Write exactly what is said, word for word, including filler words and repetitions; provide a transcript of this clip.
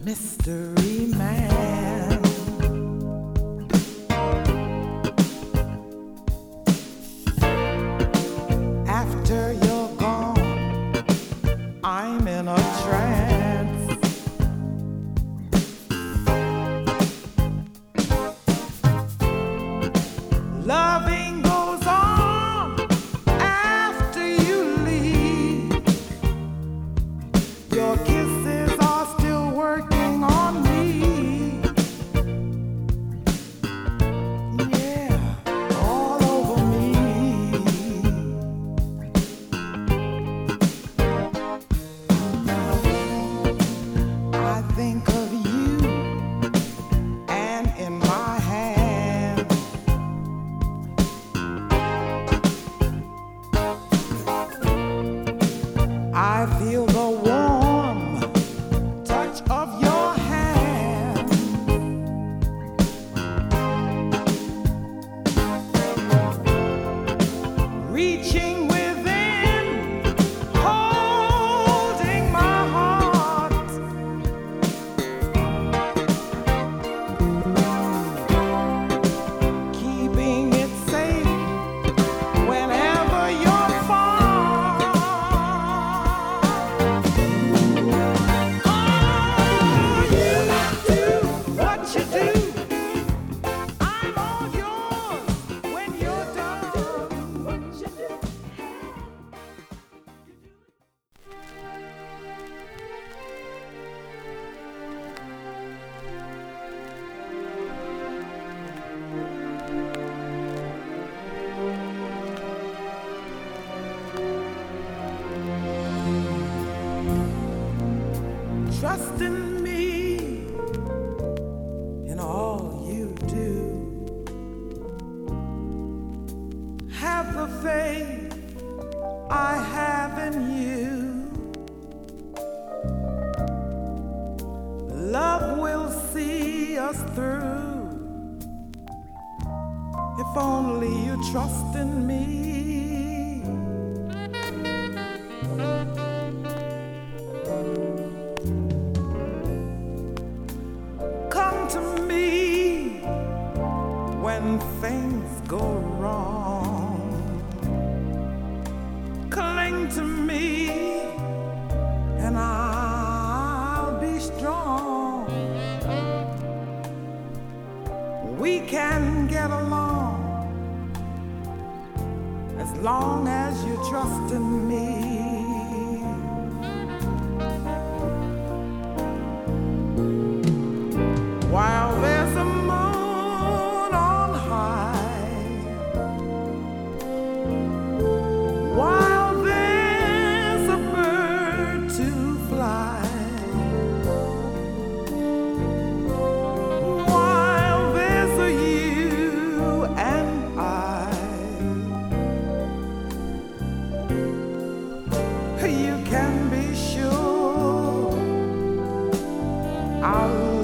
mystery man. After you're gone, I'm in a trance. Loving goes on after you leave. Your kisses are still working on me. Yeah, all over me. I think of you, and in my hand I feel the warm touch of your hand. Reaching within, holding my heart. Keeping it safe whenever you're far. Oh, you do what you do. I'm all yours when you're done. What you do. Trust in me in all you do. Have the faith I have in you. Love will see us through if only you trust in me. Come to me when things go wrong. Cling to me and I'll be strong. We can get along as long as you trust in me. While there's a moon on high, while there's a bird to fly, while there's a you and I, you can be sure I'll